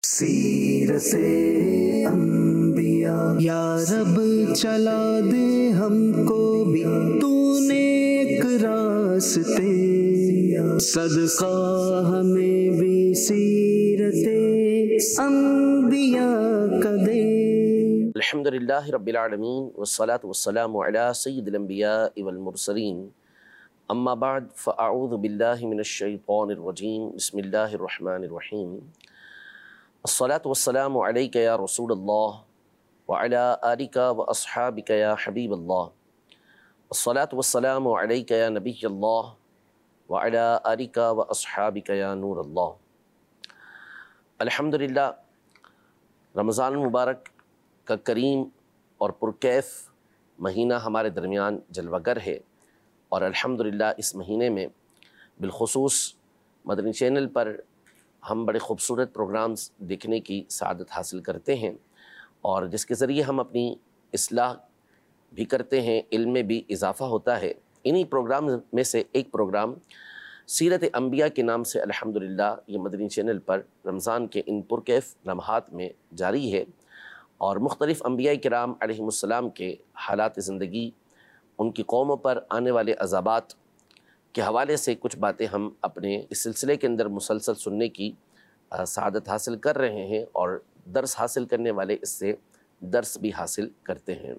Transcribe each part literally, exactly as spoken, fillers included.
سیرت انبیاء یا رب چلا دے ہم کو بھی تو نیک راستے، صدقہ ہمیں بھی سیرت انبیاء کا دے۔ الحمدللہ رب العالمین والصلاة والسلام علی سید الانبیاء والمرسلین، اما بعد فاعوذ باللہ من الشیطان الرجیم، بسم اللہ الرحمن الرحیم۔ الصلاة والسلام علیک یا رسول اللہ وعلی آلک واصحابک یا حبیب اللہ، الصلاة والسلام علیک یا نبی اللہ وعلی آلک واصحابک یا نور اللہ۔ الحمدللہ رمضان المبارک کا کریم اور پرکیف مہینہ ہمارے درمیان جلوہ گر ہے، اور الحمدللہ اس مہینے میں بالخصوص مدنی چینل پر ہم بڑے خوبصورت پروگرامز دیکھنے کی سعادت حاصل کرتے ہیں، اور جس کے ذریعے ہم اپنی اصلاح بھی کرتے ہیں، علم میں بھی اضافہ ہوتا ہے۔ انہی پروگرامز میں سے ایک پروگرام سیرت انبیاء کے نام سے الحمدللہ یہ مدنی چینل پر رمضان کے ان پرکیف لمحات میں جاری ہے، اور مختلف انبیاء کرام علیہم السلام کے حالات زندگی، ان کی قوموں پر آنے والے عذابات کے حوالے سے کچھ باتیں ہم اپنے اس سلسلے کے اندر مسلسل سننے کی سعادت حاصل کر رہے ہیں، اور درس حاصل کرنے والے اس سے درس بھی حاصل کرتے ہیں۔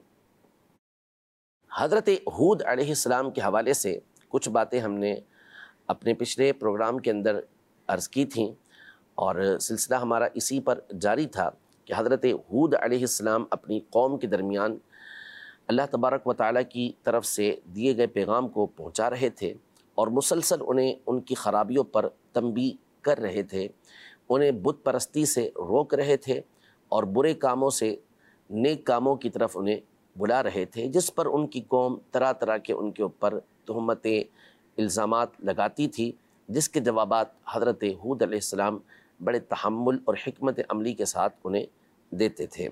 حضرت ہود علیہ السلام کے حوالے سے کچھ باتیں ہم نے اپنے پچھلے پروگرام کے اندر عرض کی تھیں، اور سلسلہ ہمارا اسی پر جاری تھا کہ حضرت ہود علیہ السلام اپنی قوم کے درمیان اللہ تبارک و تعالیٰ کی طرف سے دیے گئے پیغام کو پہنچا رہے تھے، اور مسلسل انہیں ان کی خرابیوں پر تنبیہ کر رہے تھے، انہیں بت پرستی سے روک رہے تھے، اور برے کاموں سے نیک کاموں کی طرف انہیں بلا رہے تھے، جس پر ان کی قوم طرح طرح کے ان کے اوپر تہمتیں، الزامات لگاتی تھی، جس کے جوابات حضرت ہود علیہ السلام بڑے تحمل اور حکمت عملی کے ساتھ انہیں دیتے تھے۔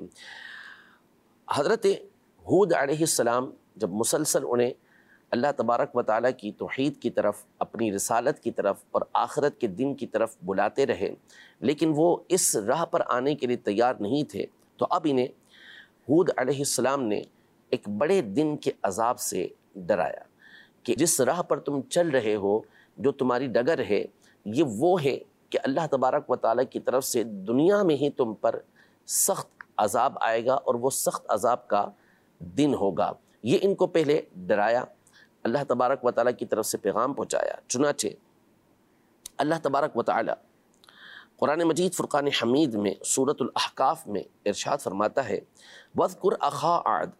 حضرت ہود علیہ السلام جب مسلسل انہیں اللہ تبارک و تعالیٰ کی توحید کی طرف، اپنی رسالت کی طرف اور آخرت کے دن کی طرف بلاتے رہے، لیکن وہ اس راہ پر آنے کے لیے تیار نہیں تھے، تو اب انہیں ہود علیہ السلام نے ایک بڑے دن کے عذاب سے ڈرایا کہ جس راہ پر تم چل رہے ہو، جو تمہاری ڈگر ہے، یہ وہ ہے کہ اللہ تبارک و تعالیٰ کی طرف سے دنیا میں ہی تم پر سخت عذاب آئے گا، اور وہ سخت عذاب کا دن ہوگا۔ یہ ان کو پہلے ڈرایا، اللہ تبارک و تعالیٰ کی طرف سے پیغام پہنچایا۔ چنانچہ اللہ تبارک و تعالیٰ قرآن مجید فرقان حمید میں سورۃ الاحقاف میں ارشاد فرماتا ہے، وَاذْكُرْ أَخَا عَادٍ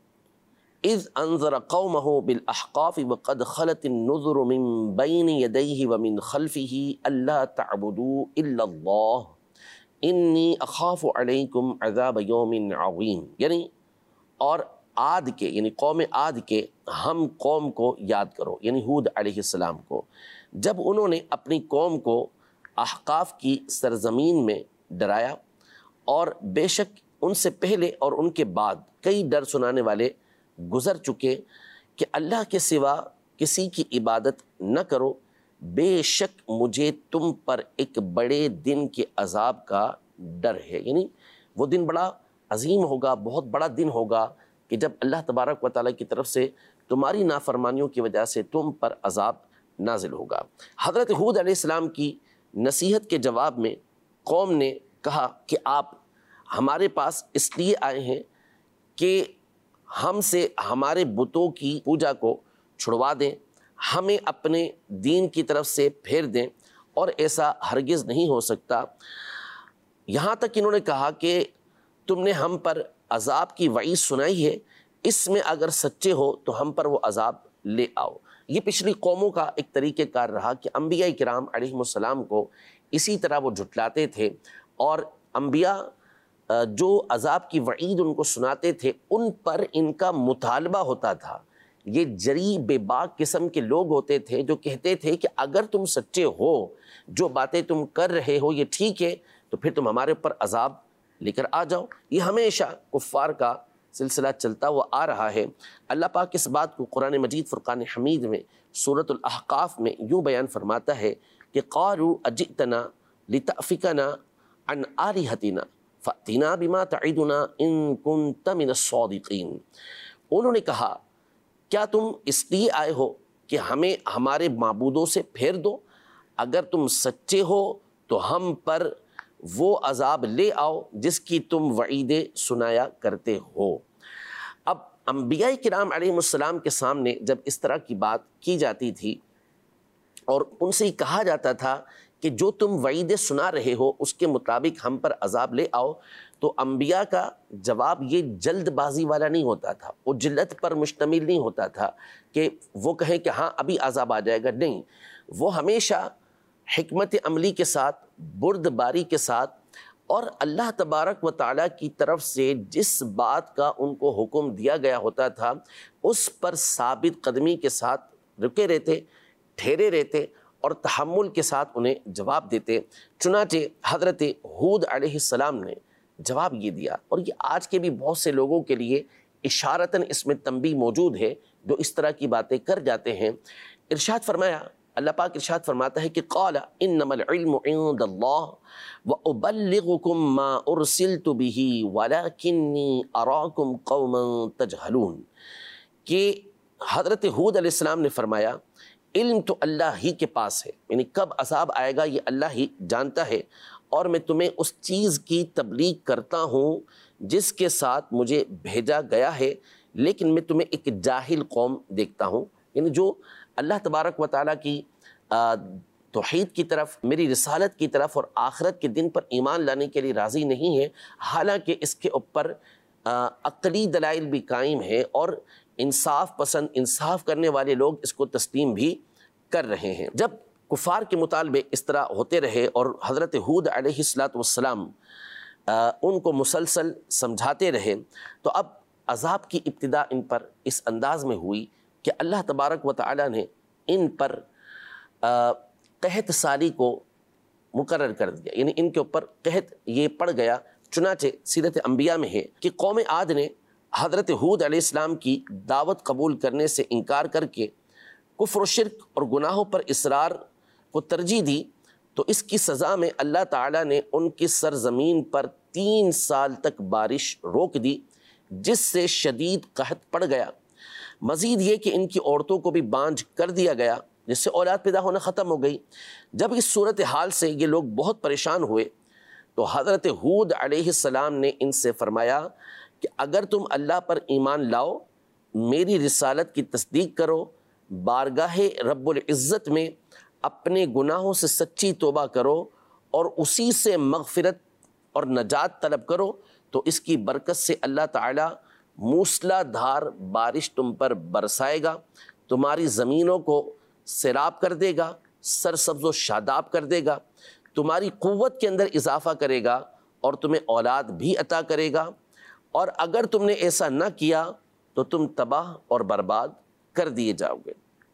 إِذْ أَنذَرَ قَوْمَهُ بِالْأَحْقَافِ وَقَدْ خَلَتِ النُّذُرُ مِنْ بَيْنِ يَدَيْهِ وَمِنْ خَلْفِهِ أَلَّا تَعْبُدُوا إِلَّا اللَّهَ إِنِّي أَخَافُ عَلَيْكُمْ عَذَابَ يَوْمٍ عَظِيمٍ، یعنی اور عاد کے یعنی قوم عاد کے ہم قوم کو یاد کرو، یعنی ہود علیہ السلام کو، جب انہوں نے اپنی قوم کو احقاف کی سرزمین میں ڈرایا، اور بے شک ان سے پہلے اور ان کے بعد کئی ڈر سنانے والے گزر چکے کہ اللہ کے سوا کسی کی عبادت نہ کرو، بے شک مجھے تم پر ایک بڑے دن کے عذاب کا ڈر ہے۔ یعنی وہ دن بڑا عظیم ہوگا، بہت بڑا دن ہوگا کہ جب اللہ تبارک و تعالیٰ کی طرف سے تمہاری نافرمانیوں کی وجہ سے تم پر عذاب نازل ہوگا۔ حضرت ہود علیہ السلام کی نصیحت کے جواب میں قوم نے کہا کہ آپ ہمارے پاس اس لیے آئے ہیں کہ ہم سے ہمارے بتوں کی پوجا کو چھڑوا دیں، ہمیں اپنے دین کی طرف سے پھیر دیں، اور ایسا ہرگز نہیں ہو سکتا۔ یہاں تک انہوں نے کہا کہ تم نے ہم پر عذاب کی وعید سنائی ہے، اس میں اگر سچے ہو تو ہم پر وہ عذاب لے آؤ۔ یہ پچھلی قوموں کا ایک طریقہ کار رہا کہ انبیاء کرام علیہ السلام کو اسی طرح وہ جھٹلاتے تھے، اور انبیاء جو عذاب کی وعید ان کو سناتے تھے ان پر ان کا مطالبہ ہوتا تھا۔ یہ جری بے باک قسم کے لوگ ہوتے تھے جو کہتے تھے کہ اگر تم سچے ہو، جو باتیں تم کر رہے ہو یہ ٹھیک ہے، تو پھر تم ہمارے اوپر عذاب لے کر آ جاؤ۔ یہ ہمیشہ کفار کا سلسلہ چلتا ہوا آ رہا ہے۔ اللہ پاک اس بات کو قرآن مجید فرقان حمید میں سورۃ الاحقاف میں یوں بیان فرماتا ہے کہ قالوا اجئتنا لتأفکنا عن آلہتنا فأتنا بما تعدنا ان کنت من الصادقین۔ انہوں نے کہا کیا تم اس لیے آئے ہو کہ ہمیں ہمارے معبودوں سے پھیر دو؟ اگر تم سچے ہو تو ہم پر وہ عذاب لے آؤ جس کی تم وعیدیں سنایا کرتے ہو۔ اب انبیاء کرام علیہ السلام کے سامنے جب اس طرح کی بات کی جاتی تھی اور ان سے کہا جاتا تھا کہ جو تم وعیدیں سنا رہے ہو اس کے مطابق ہم پر عذاب لے آؤ، تو انبیاء کا جواب یہ جلد بازی والا نہیں ہوتا تھا، وہ جلت پر مشتمل نہیں ہوتا تھا کہ وہ کہیں کہ ہاں ابھی عذاب آ جائے گا، نہیں، وہ ہمیشہ حکمت عملی کے ساتھ، بردباری کے ساتھ، اور اللہ تبارک و تعالیٰ کی طرف سے جس بات کا ان کو حکم دیا گیا ہوتا تھا اس پر ثابت قدمی کے ساتھ رکے رہتے، ٹھہرے رہتے اور تحمل کے ساتھ انہیں جواب دیتے۔ چنانچہ حضرت ہود علیہ السلام نے جواب یہ دیا، اور یہ آج کے بھی بہت سے لوگوں کے لیے اشارتاً اس میں تنبیہ موجود ہے جو اس طرح کی باتیں کر جاتے ہیں۔ ارشاد فرمایا، اللہ پاک ارشاد فرماتا ہے کہ قال انما العلم عند اللہ وابلغکم ما ارسلت به ولکنی اراکم قوما تجہلون، کہ حضرت ہود علیہ السلام نے فرمایا علم تو اللہ ہی کے پاس ہے، یعنی کب عذاب آئے گا یہ اللہ ہی جانتا ہے، اور میں تمہیں اس چیز کی تبلیغ کرتا ہوں جس کے ساتھ مجھے بھیجا گیا ہے، لیکن میں تمہیں ایک جاہل قوم دیکھتا ہوں، یعنی جو اللہ تبارک و تعالیٰ کی توحید کی طرف، میری رسالت کی طرف اور آخرت کے دن پر ایمان لانے کے لیے راضی نہیں ہے، حالانکہ اس کے اوپر عقلی دلائل بھی قائم ہے اور انصاف پسند، انصاف کرنے والے لوگ اس کو تسلیم بھی کر رہے ہیں۔ جب کفار کے مطالبے اس طرح ہوتے رہے اور حضرت ہود علیہ السلام ان کو مسلسل سمجھاتے رہے، تو اب عذاب کی ابتدا ان پر اس انداز میں ہوئی کہ اللہ تبارک و تعالیٰ نے ان پر قحط سالی کو مقرر کر دیا، یعنی ان کے اوپر قحط یہ پڑ گیا۔ چنانچہ سیرت انبیاء میں ہے کہ قوم عاد نے حضرت ہود علیہ السلام کی دعوت قبول کرنے سے انکار کر کے کفر و شرک اور گناہوں پر اصرار کو ترجیح دی، تو اس کی سزا میں اللہ تعالیٰ نے ان کی سرزمین پر تین سال تک بارش روک دی، جس سے شدید قحط پڑ گیا۔ مزید یہ کہ ان کی عورتوں کو بھی بانجھ کر دیا گیا، جس سے اولاد پیدا ہونا ختم ہو گئی۔ جب اس صورتحال سے یہ لوگ بہت پریشان ہوئے تو حضرت ہود علیہ السلام نے ان سے فرمایا کہ اگر تم اللہ پر ایمان لاؤ، میری رسالت کی تصدیق کرو، بارگاہ رب العزت میں اپنے گناہوں سے سچی توبہ کرو اور اسی سے مغفرت اور نجات طلب کرو، تو اس کی برکت سے اللہ تعالیٰ موسلا دھار بارش تم پر برسائے گا، تمہاری زمینوں کو سیراب کر دے گا، سرسبز و شاداب کر دے گا، تمہاری قوت کے اندر اضافہ کرے گا اور تمہیں اولاد بھی عطا کرے گا، اور اگر تم نے ایسا نہ کیا تو تم تباہ اور برباد کر دیے جاؤ گے۔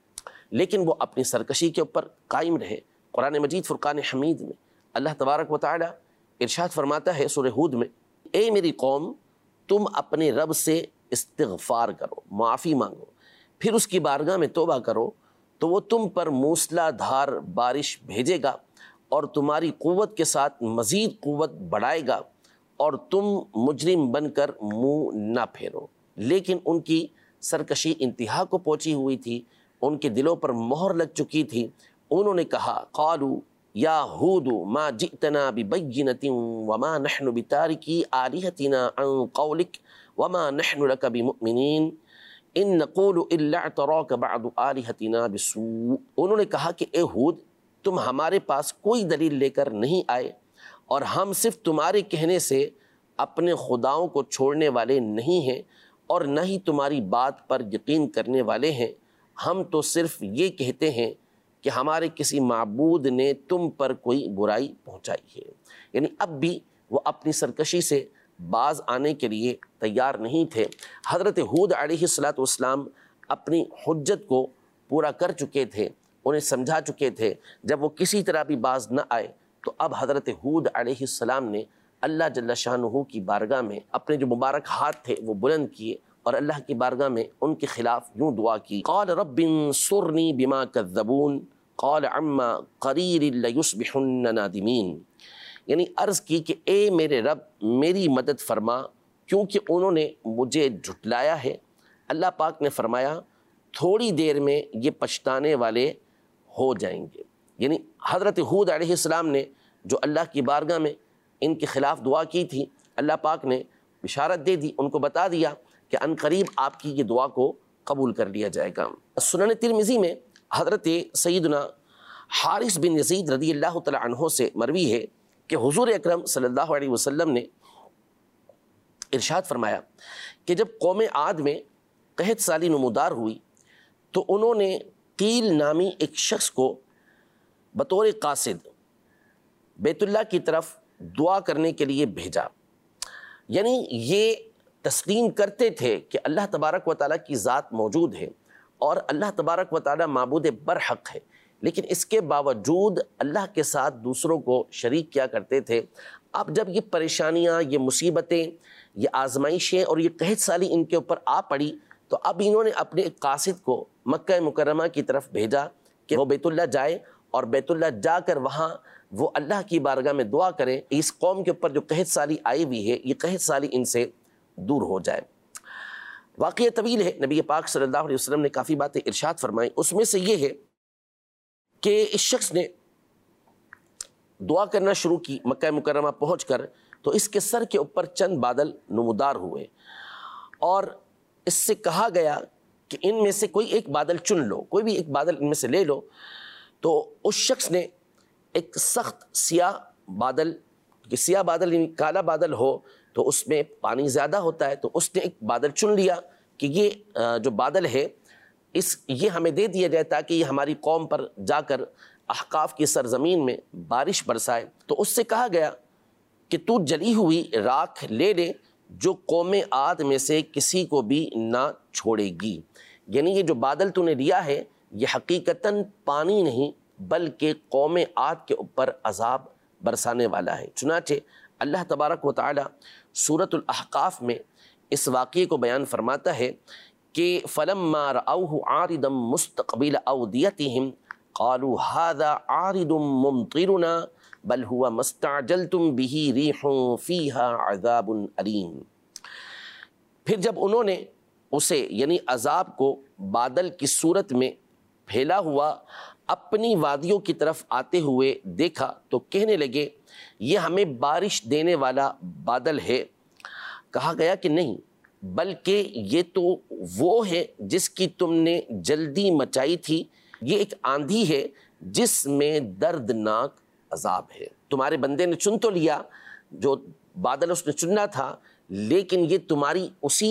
لیکن وہ اپنی سرکشی کے اوپر قائم رہے۔ قرآن مجید فرقان حمید میں اللہ تبارک و تعالی ارشاد فرماتا ہے سورہ ہود میں، اے میری قوم، تم اپنے رب سے استغفار کرو، معافی مانگو، پھر اس کی بارگاہ میں توبہ کرو، تو وہ تم پر موسلا دھار بارش بھیجے گا اور تمہاری قوت کے ساتھ مزید قوت بڑھائے گا، اور تم مجرم بن کر منہ نہ پھیرو۔ لیکن ان کی سرکشی انتہا کو پہنچی ہوئی تھی، ان کے دلوں پر مہر لگ چکی تھی۔ انہوں نے کہا قالوا یا ہود ما جئتنا ببینۃ وما نحن بتارکی آلہتنا عن قولک وما نحن لک بمؤمنین ان نقول الا اعتراک بعض آلہتنا بسوء۔ انہوں نے کہا کہ اے ہود، تم ہمارے پاس کوئی دلیل لے کر نہیں آئے، اور ہم صرف تمہارے کہنے سے اپنے خداؤں کو چھوڑنے والے نہیں ہیں اور نہ ہی تمہاری بات پر یقین کرنے والے ہیں۔ ہم تو صرف یہ کہتے ہیں کہ ہمارے کسی معبود نے تم پر کوئی برائی پہنچائی ہے۔ یعنی اب بھی وہ اپنی سرکشی سے باز آنے کے لیے تیار نہیں تھے۔ حضرت ہود علیہ السلام اپنی حجت کو پورا کر چکے تھے، انہیں سمجھا چکے تھے۔ جب وہ کسی طرح بھی باز نہ آئے تو اب حضرت ہود علیہ السلام نے اللہ جل شانہ کی بارگاہ میں اپنے جو مبارک ہاتھ تھے وہ بلند کیے اور اللہ کی بارگاہ میں ان کے خلاف یوں دعا کی، قال رب انصرنی بما کذبون قال عما قریر لیصبحن نادمین، یعنی عرض کی کہ اے میرے رب میری مدد فرما کیونکہ انہوں نے مجھے جھٹلایا ہے۔ اللہ پاک نے فرمایا تھوڑی دیر میں یہ پچھتانے والے ہو جائیں گے۔ یعنی حضرت ہود علیہ السلام نے جو اللہ کی بارگاہ میں ان کے خلاف دعا کی تھی، اللہ پاک نے بشارت دے دی، ان کو بتا دیا کہ ان قریب آپ کی یہ دعا کو قبول کر لیا جائے گا۔ سنن ترمذی میں حضرت سیدنا حارث بن یزید رضی اللہ تعالی عنہ سے مروی ہے کہ حضور اکرم صلی اللہ علیہ وسلم نے ارشاد فرمایا کہ جب قوم عاد میں قحط سالی نمودار ہوئی تو انہوں نے قیل نامی ایک شخص کو بطور قاصد بیت اللہ کی طرف دعا کرنے کے لیے بھیجا۔ یعنی یہ تسلیم کرتے تھے کہ اللہ تبارک و تعالیٰ کی ذات موجود ہے اور اللہ تبارک و تعالیٰ معبود برحق ہے، لیکن اس کے باوجود اللہ کے ساتھ دوسروں کو شریک کیا کرتے تھے۔ اب جب یہ پریشانیاں، یہ مصیبتیں، یہ آزمائشیں اور یہ قحط سالی ان کے اوپر آ پڑی تو اب انہوں نے اپنے ایک قاصد کو مکہ مکرمہ کی طرف بھیجا کہ وہ بیت اللہ جائے اور بیت اللہ جا کر وہاں وہ اللہ کی بارگاہ میں دعا کریں اس قوم کے اوپر جو قحط سالی آئی ہوئی ہے، یہ قحط سالی ان سے دور ہو جائے۔ واقعہ طویل ہے، نبی پاک صلی اللہ علیہ وسلم نے کافی باتیں ارشاد فرمائیں، اس میں سے یہ ہے کہ اس شخص نے دعا کرنا شروع کی مکہ مکرمہ پہنچ کر، تو اس کے سر کے اوپر چند بادل نمودار ہوئے اور اس سے کہا گیا کہ ان میں سے کوئی ایک بادل چن لو، کوئی بھی ایک بادل ان میں سے لے لو۔ تو اس شخص نے ایک سخت سیاہ بادل، کہ سیاہ بادل یعنی کالا بادل ہو تو اس میں پانی زیادہ ہوتا ہے، تو اس نے ایک بادل چن لیا کہ یہ جو بادل ہے اس یہ ہمیں دے دیا جائے تاکہ یہ ہماری قوم پر جا کر احقاف کی سرزمین میں بارش برسائے۔ تو اس سے کہا گیا کہ تو جلی ہوئی راکھ لے لے جو قوم عاد میں سے کسی کو بھی نہ چھوڑے گی۔ یعنی یہ جو بادل تو نے لیا ہے یہ حقیقتاً پانی نہیں بلکہ قوم عاد کے اوپر عذاب برسانے والا ہے۔ چنانچہ اللہ تبارک و تعالی سورۃ الاحقاف میں اس واقعے کو بیان فرماتا ہے کہ فَلَمَّا رَأَوْهُ عَارِضًا مُسْتَقْبِلَ أَوْدِيَتِهِمْ قَالُوا هَذَا عَارِضٌ مُمْطِرُنَا بَلْ هُوَ مَا اسْتَعْجَلْتُمْ بِهِ رِيحٌ فِيهَا عَذَابٌ أَلِيمٌ۔ پھر جب انہوں نے اسے یعنی عذاب کو بادل کی صورت میں پھیلا ہوا اپنی وادیوں کی طرف آتے ہوئے دیکھا تو کہنے لگے یہ ہمیں بارش دینے والا بادل ہے۔ کہا گیا کہ نہیں بلکہ یہ تو وہ ہے جس کی تم نے جلدی مچائی تھی، یہ ایک آندھی ہے جس میں دردناک عذاب ہے۔ تمہارے بندے نے چن تو لیا، جو بادل اس نے چننا تھا، لیکن یہ تمہاری اسی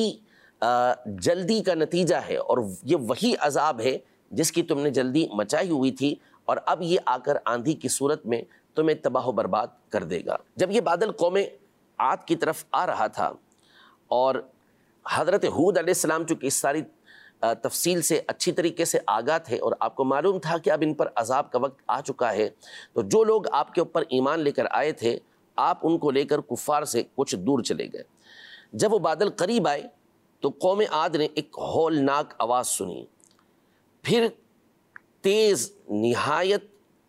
جلدی کا نتیجہ ہے اور یہ وہی عذاب ہے جس کی تم نے جلدی مچائی ہوئی تھی، اور اب یہ آ کر آندھی کی صورت میں تمہیں تباہ و برباد کر دے گا۔ جب یہ بادل قوم عاد کی طرف آ رہا تھا اور حضرت ہود علیہ السلام چونکہ اس ساری تفصیل سے اچھی طریقے سے آگاہ تھے اور آپ کو معلوم تھا کہ اب ان پر عذاب کا وقت آ چکا ہے، تو جو لوگ آپ کے اوپر ایمان لے کر آئے تھے آپ ان کو لے کر کفار سے کچھ دور چلے گئے۔ جب وہ بادل قریب آئے تو قوم عاد نے ایک ہولناک آواز سنی، پھر تیز نہایت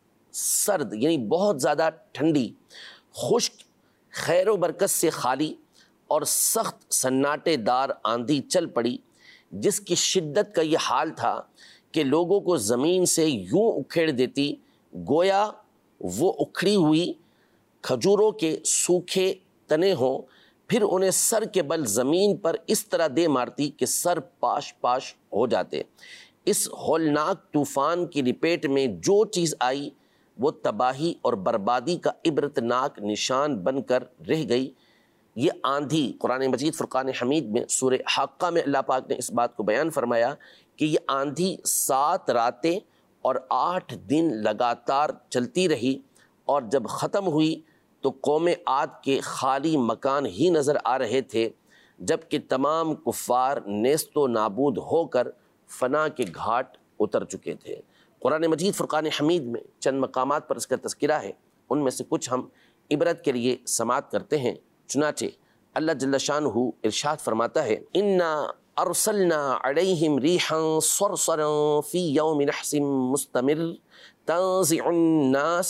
سرد یعنی بہت زیادہ ٹھنڈی، خشک، خیر و برکت سے خالی اور سخت سناٹے دار آندھی چل پڑی، جس کی شدت کا یہ حال تھا کہ لوگوں کو زمین سے یوں اکھیڑ دیتی گویا وہ اکھڑی ہوئی کھجوروں کے سوکھے تنے ہوں، پھر انہیں سر کے بل زمین پر اس طرح دے مارتی کہ سر پاش پاش ہو جاتے۔ اس ہولناک طوفان کی لپیٹ میں جو چیز آئی وہ تباہی اور بربادی کا عبرتناک نشان بن کر رہ گئی۔ یہ آندھی قرآن مجید فرقان حمید میں سورہ حاقہ میں اللہ پاک نے اس بات کو بیان فرمایا کہ یہ آندھی سات راتیں اور آٹھ دن لگاتار چلتی رہی، اور جب ختم ہوئی تو قوم عاد کے خالی مکان ہی نظر آ رہے تھے، جبکہ تمام کفار نیست و نابود ہو کر فنا کے گھاٹ اتر چکے تھے۔ قرآن مجید فرقان حمید میں چند مقامات پر اس کا تذکرہ ہے، ان میں سے کچھ ہم عبرت کے لیے سماعت کرتے ہیں۔ چنانچہ اللہ جل شانہ ارشاد فرماتا ہے انا ارسلنا علیہم ریحا صرصرا فی یوم نحس مستمر تنزع الناس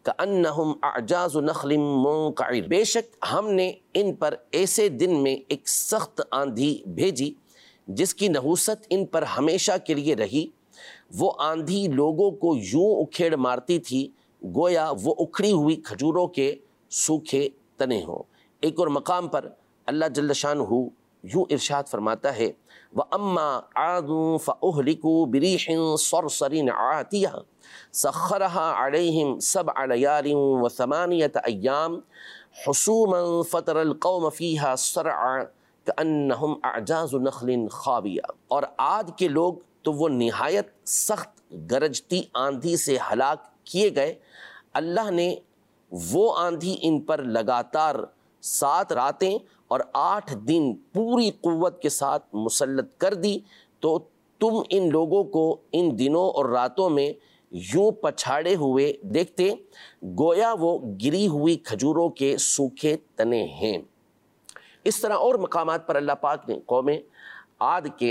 کأنہم اعجاز نخل منقعر، بے شک ہم نے ان پر ایسے دن میں ایک سخت آندھی بھیجی جس کی نحوست ان پر ہمیشہ کے لیے رہی، وہ آندھی لوگوں کو یوں اکھیڑ مارتی تھی گویا وہ اکھڑی ہوئی کھجوروں کے سوکھے تنے ہوں۔ ایک اور مقام پر اللہ جل شانہ یوں ارشاد فرماتا ہے وَأَمَّا عَادٌ فَأُهْلِكُوا بِرِيحٍ صَرْصَرٍ عَاتِيَةٍ سَخَّرَهَا عَلَيْهِمْ سَبْعَ لَيَالٍ وَثَمَانِيَةَ أَيَّامٍ حُسُومًا فَتَرَى الْقَوْمَ فِيهَا صَرْعًا كَأَنَّهُمْ أَعْجَازُ نَخْلٍ خَاوِيَةٍ، اور عاد کے لوگ تو وہ نہایت سخت گرجتی آندھی سے ہلاک کیے گئے، اللہ نے وہ آندھی ان پر لگاتار سات راتیں اور آٹھ دن پوری قوت کے ساتھ مسلط کر دی، تو تم ان لوگوں کو ان دنوں اور راتوں میں یوں پچھاڑے ہوئے دیکھتے گویا وہ گری ہوئی کھجوروں کے سوکھے تنے ہیں۔ اس طرح اور مقامات پر اللہ پاک نے قوم عاد کے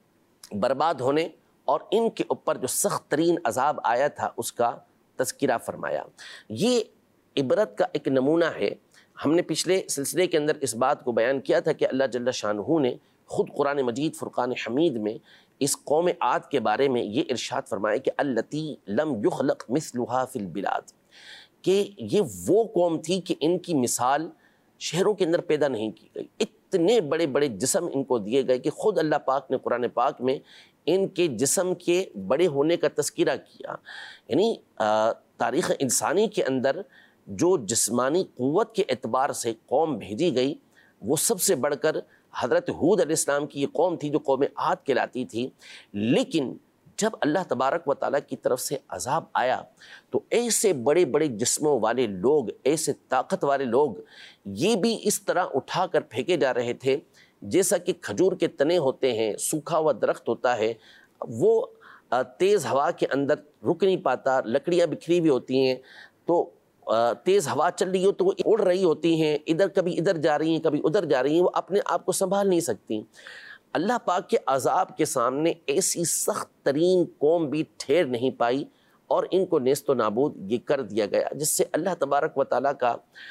برباد ہونے اور ان کے اوپر جو سخت ترین عذاب آیا تھا اس کا تذکرہ فرمایا۔ یہ عبرت کا ایک نمونہ ہے۔ ہم نے پچھلے سلسلے کے اندر اس بات کو بیان کیا تھا کہ اللہ جل شانہ نے خود قرآن مجید فرقان حمید میں اس قوم عاد کے بارے میں یہ ارشاد فرمایا کہ التی لم یخلق مثلها فی البلاد، کہ یہ وہ قوم تھی کہ ان کی مثال شہروں کے اندر پیدا نہیں کی گئی۔ اتنے بڑے بڑے جسم ان کو دیے گئے کہ خود اللہ پاک نے قرآن پاک میں ان کے جسم کے بڑے ہونے کا تذکرہ کیا۔ یعنی تاریخ انسانی کے اندر جو جسمانی قوت کے اعتبار سے قوم بھیجی گئی وہ سب سے بڑھ کر حضرت ہود علیہ السلام کی یہ قوم تھی جو قوم عاد کہلاتی تھی۔ لیکن جب اللہ تبارک و تعالیٰ کی طرف سے عذاب آیا تو ایسے بڑے بڑے جسموں والے لوگ، ایسے طاقت والے لوگ یہ بھی اس طرح اٹھا کر پھینکے جا رہے تھے جیسا کہ کھجور کے تنے ہوتے ہیں، سوکھا ہوا درخت ہوتا ہے، وہ تیز ہوا کے اندر رک نہیں پاتا، لکڑیاں بکھری ہوئی ہوتی ہیں، تو تیز ہوا چل رہی ہو تو وہ اڑ رہی ہوتی ہیں، ادھر کبھی ادھر جا رہی ہیں کبھی ادھر جا رہی ہیں، وہ اپنے آپ کو سنبھال نہیں سکتی۔ اللہ پاک کے عذاب کے سامنے ایسی سخت ترین قوم بھی ٹھہر نہیں پائی اور ان کو نیست و نابود یہ کر دیا گیا، جس سے اللہ تبارک و تعالیٰ کا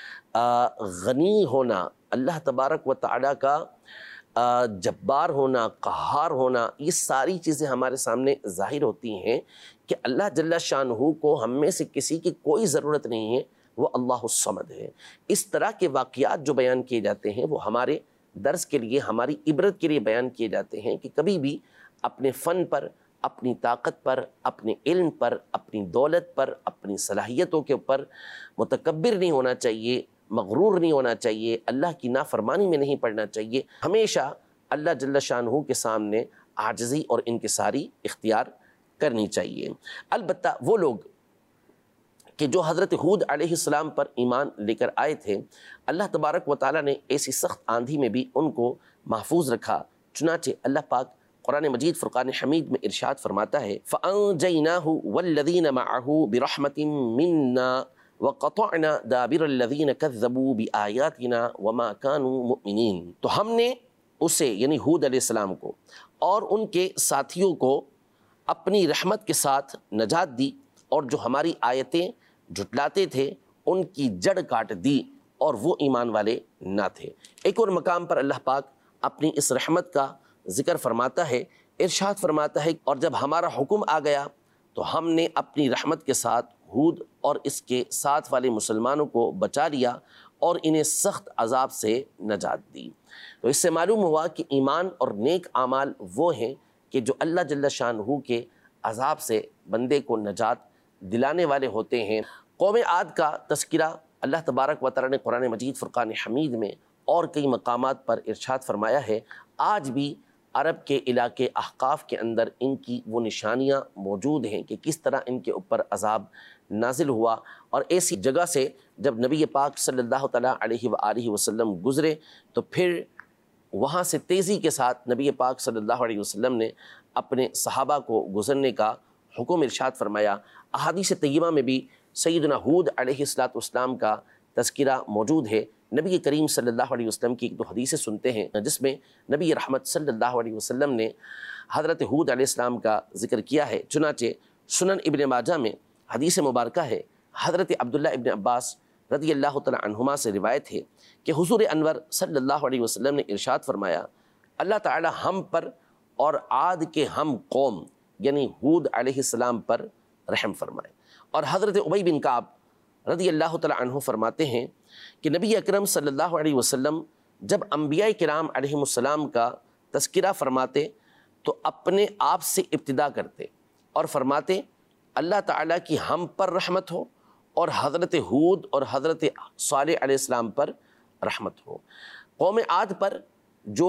غنی ہونا، اللہ تبارک و تعالیٰ کا جبار ہونا، قہار ہونا، یہ ساری چیزیں ہمارے سامنے ظاہر ہوتی ہیں کہ اللہ جل شانہ کو ہم میں سے کسی کی کوئی ضرورت نہیں ہے، وہ اللہ الصمد ہے۔ اس طرح کے واقعات جو بیان کیے جاتے ہیں وہ ہمارے درس کے لیے، ہماری عبرت کے لیے بیان کیے جاتے ہیں کہ کبھی بھی اپنے فن پر، اپنی طاقت پر، اپنے علم پر، اپنی دولت پر، اپنی صلاحیتوں کے اوپر متکبر نہیں ہونا چاہیے، مغرور نہیں ہونا چاہیے، اللہ کی نافرمانی میں نہیں پڑنا چاہیے۔ ہمیشہ اللہ جل شانہ کے سامنے عاجزی اور انکساری اختیار کرنی چاہیے۔ البتہ وہ لوگ کہ جو حضرت ہود علیہ السلام پر ایمان لے کر آئے تھے، اللہ تبارک و تعالیٰ نے ایسی سخت آندھی میں بھی ان کو محفوظ رکھا۔ چنانچہ اللہ پاک قرآن مجید فرقان حمید میں ارشاد فرماتا ہے فَأَنْجَيْنَاهُ وَالَّذِينَ مَعَهُ بِرَحْمَةٍ مِنَّا وَقَطَعْنَا دَابِرَ الَّذِينَ كَذَّبُوا بِآيَاتِنَا وَمَا كَانُوا مُؤْمِنِينَ، تو ہم نے اسے یعنی ہود علیہ السلام کو اور ان کے ساتھیوں کو اپنی رحمت کے ساتھ نجات دی، اور جو ہماری آیتیں جھٹلاتے تھے ان کی جڑ کاٹ دی اور وہ ایمان والے نہ تھے۔ ایک اور مقام پر اللہ پاک اپنی اس رحمت کا ذکر فرماتا ہے، ارشاد فرماتا ہے اور جب ہمارا حکم آ گیا تو ہم نے اپنی رحمت کے ساتھ ہود اور اس کے ساتھ والے مسلمانوں کو بچا لیا اور انہیں سخت عذاب سے نجات دی۔ تو اس سے معلوم ہوا کہ ایمان اور نیک اعمال وہ ہیں کہ جو اللہ جل شانہ کے عذاب سے بندے کو نجات دلانے والے ہوتے ہیں۔ قوم عاد کا تذکرہ اللہ تبارک و تعالیٰ نے قرآن مجید فرقان حمید میں اور کئی مقامات پر ارشاد فرمایا ہے۔ آج بھی عرب کے علاقے احقاف کے اندر ان کی وہ نشانیاں موجود ہیں کہ کس طرح ان کے اوپر عذاب نازل ہوا، اور ایسی جگہ سے جب نبی پاک صلی اللہ تعالیٰ علیہ وآلہ وسلم گزرے تو پھر وہاں سے تیزی کے ساتھ نبی پاک صلی اللہ علیہ وسلم نے اپنے صحابہ کو گزرنے کا حکم ارشاد فرمایا۔ احادیث طیبہ میں بھی سیدنا ہود علیہ السلام کا تذکرہ موجود ہے۔ نبی کریم صلی اللہ علیہ وسلم کی ایک دو حدیثیں سنتے ہیں جس میں نبی رحمت صلی اللہ علیہ وسلم نے حضرت ہود علیہ السلام کا ذکر کیا ہے۔ چنانچہ سنن ابن ماجہ میں حدیث مبارکہ ہے، حضرت عبداللہ ابن عباس رضی اللہ تعالی عنہما سے روایت ہے کہ حضور انور صلی اللہ علیہ وسلم نے ارشاد فرمایا اللہ تعالی ہم پر اور عاد کے ہم قوم یعنی ہود علیہ السلام پر رحم فرمائے۔ اور حضرت ابی بن کعب رضی اللہ تعالی عنہ فرماتے ہیں کہ نبی اکرم صلی اللہ علیہ وسلم جب انبیاء کرام علیہم السلام کا تذکرہ فرماتے تو اپنے آپ سے ابتدا کرتے اور فرماتے اللہ تعالیٰ کی ہم پر رحمت ہو اور حضرت ہود اور حضرت صالح علیہ السلام پر رحمت ہو۔ قوم عاد پر جو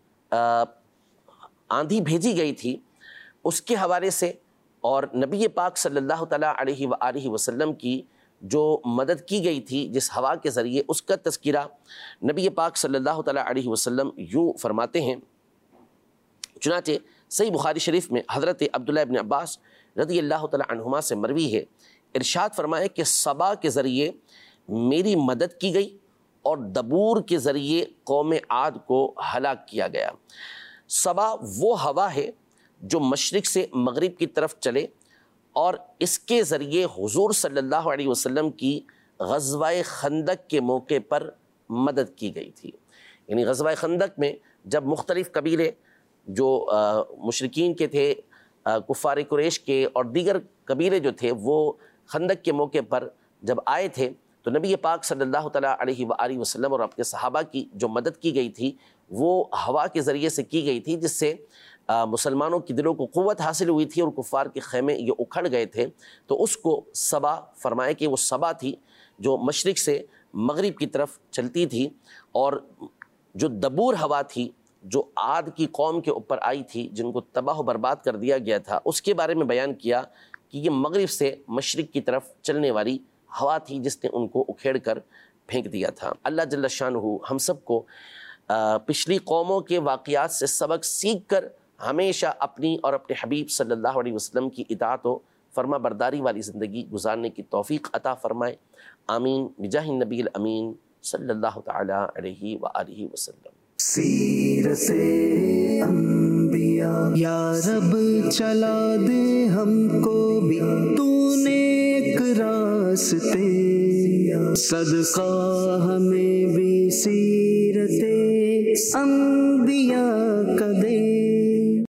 آندھی بھیجی گئی تھی اس کے حوالے سے اور نبی پاک صلی اللہ تعالیٰ علیہ وآلہ وسلم کی جو مدد کی گئی تھی جس ہوا کے ذریعے، اس کا تذکرہ نبی پاک صلی اللہ تعالیٰ علیہ وسلم یوں فرماتے ہیں۔ چنانچہ صحیح بخاری شریف میں حضرت عبداللہ ابن عباس رضی اللہ تعالیٰ عنہما سے مروی ہے، ارشاد فرمائے کہ صبا کے ذریعے میری مدد کی گئی اور دبور کے ذریعے قوم عاد کو ہلاک کیا گیا۔ صبا وہ ہوا ہے جو مشرق سے مغرب کی طرف چلے اور اس کے ذریعے حضور صلی اللہ علیہ وسلم کی غزوہ خندق کے موقع پر مدد کی گئی تھی۔ یعنی غزوہ خندق میں جب مختلف قبیلے جو مشرکین کے تھے، کفار قریش کے اور دیگر قبیلے جو تھے، وہ خندق کے موقع پر جب آئے تھے تو نبی پاک صلی اللہ تعالیٰ علیہ وآلہ وسلم اور اپنے صحابہ کی جو مدد کی گئی تھی وہ ہوا کے ذریعے سے کی گئی تھی، جس سے مسلمانوں کی دلوں کو قوت حاصل ہوئی تھی اور کفار کے خیمے یہ اکھڑ گئے تھے۔ تو اس کو صبا فرمائے کہ وہ صبا تھی جو مشرق سے مغرب کی طرف چلتی تھی، اور جو دبور ہوا تھی جو عاد کی قوم کے اوپر آئی تھی جن کو تباہ و برباد کر دیا گیا تھا، اس کے بارے میں بیان کیا کہ یہ مغرب سے مشرق کی طرف چلنے والی ہوا تھی جس نے ان کو اکھیڑ کر پھینک دیا تھا۔ اللہ جل شانہ ہم سب کو پچھلی قوموں کے واقعات سے سبق سیکھ کر ہمیشہ اپنی اور اپنے حبیب صلی اللہ علیہ وسلم کی اطاعت و فرما برداری والی زندگی گزارنے کی توفیق عطا فرمائے، آمین بجاہ النبی الامین صلی اللہ تعالی علیہ وآلہ وسلم۔ سیرت انبیاء یا رب چلا دے ہم کو بھی تو نیک راستے، صدقہ ہمیں بھی سیرت انبیاء